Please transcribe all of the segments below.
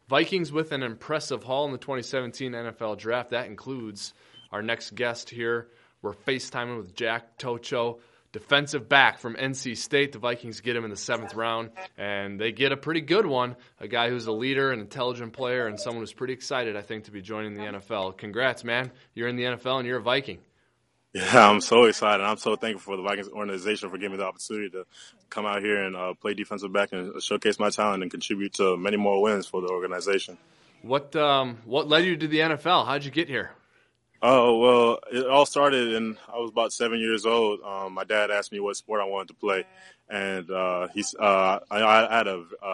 Vikings with an impressive haul in the 2017 NFL Draft. That includes our next guest here. We're FaceTiming with Jack Tocho, defensive back from NC State. The Vikings get him in the 7th round, and they get a pretty good one, a guy who's a leader, an intelligent player, and someone who's pretty excited, I think, to be joining the NFL. Congrats, man. You're in the NFL, and you're a Viking. Yeah, I'm so excited. I'm so thankful for the Vikings organization for giving me the opportunity to come out here and play defensive back and showcase my talent and contribute to many more wins for the organization. What led you to the NFL? How'd you get here? Oh, well, it all started I was about 7 years old. My dad asked me what sport I wanted to play, and I had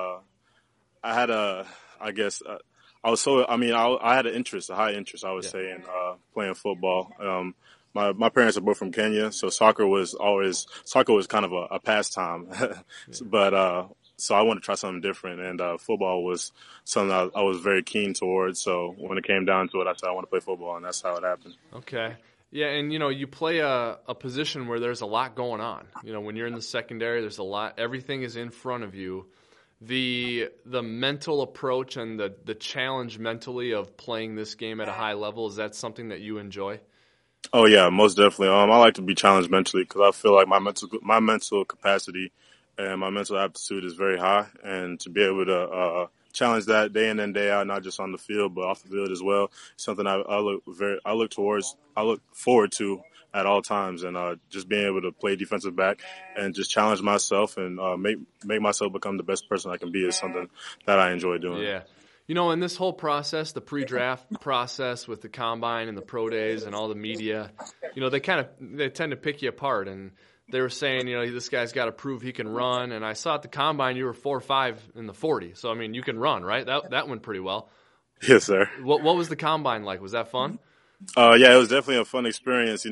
an interest, a high interest, I would say, in playing football. My parents are both from Kenya, so soccer was kind of a pastime, but so I wanted to try something different, and football was something I was very keen towards. So when it came down to it, I said I want to play football, and that's how it happened. Okay. Yeah, and you play a position where there's a lot going on. When you're in the secondary, there's a lot. Everything is in front of you. The mental approach and the challenge mentally of playing this game at a high level, is that something that you enjoy? Oh yeah, most definitely. I like to be challenged mentally because I feel like my mental capacity and my mental aptitude is very high, and to be able to challenge that day in and day out, not just on the field but off the field as well, something I look forward to at all times, and just being able to play defensive back and just challenge myself and make myself become the best person I can be is something that I enjoy doing. Yeah. In this whole process, the pre-draft process with the combine and the pro days and all the media, they tend to pick you apart. And they were saying, this guy's got to prove he can run. And I saw at the combine you were 4.5 in the 40. So, you can run, right? That went pretty well. Yes, sir. What was the combine like? Was that fun? Yeah, it was definitely a fun experience.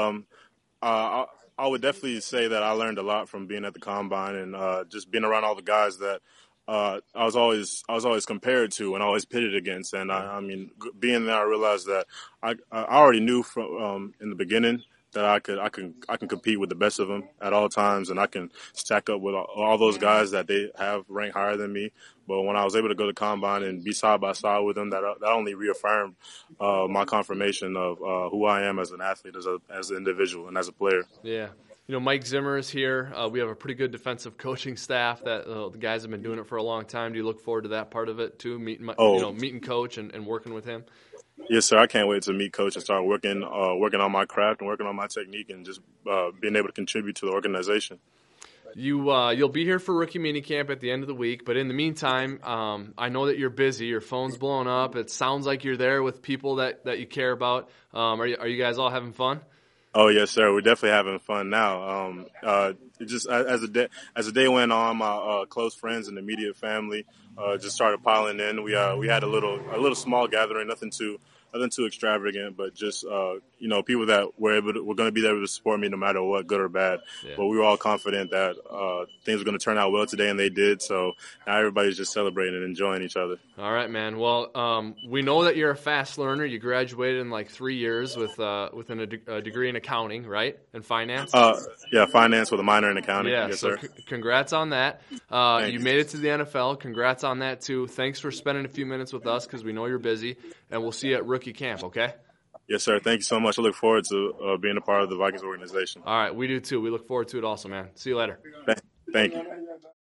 I would definitely say that I learned a lot from being at the combine and just being around all the guys that I was always compared to and always pitted against. And being there, I realized that I already knew from in the beginning that I can compete with the best of them at all times, and I can stack up with all those guys that they have ranked higher than me. But when I was able to go to combine and be side by side with them, that only reaffirmed my confirmation of who I am as an athlete, as an individual, and as a player. Yeah. Mike Zimmer is here. We have a pretty good defensive coaching staff that the guys have been doing it for a long time. Do you look forward to that part of it too, meeting Coach and working with him? Yes, sir. I can't wait to meet Coach and start working on my craft and working on my technique and just being able to contribute to the organization. You'll be here for rookie minicamp at the end of the week, but in the meantime, I know that you're busy. Your phone's blowing up. It sounds like you're there with people that you care about. Are you guys all having fun? Oh yes, sir. We're definitely having fun now. Just as the day went on, my close friends and immediate family just started piling in. We had a little small gathering, nothing too extravagant, but just people that were going to be able to support me no matter what, good or bad. Yeah. But we were all confident that things were going to turn out well today, and they did. So now everybody's just celebrating and enjoying each other. All right, man. Well, we know that you're a fast learner. You graduated in like 3 years with a degree in accounting, right? And finance. Yeah, finance with a minor in accounting. Yeah. Yes, so sir. Congrats on that. You made it to the NFL. Congrats on that too. Thanks for spending a few minutes with us because we know you're busy, and we'll see you at rookie camp, okay? Yes, sir. Thank you so much. I look forward to being a part of the Vikings organization. All right, we do too. We look forward to it also, man. See you later. Thank you.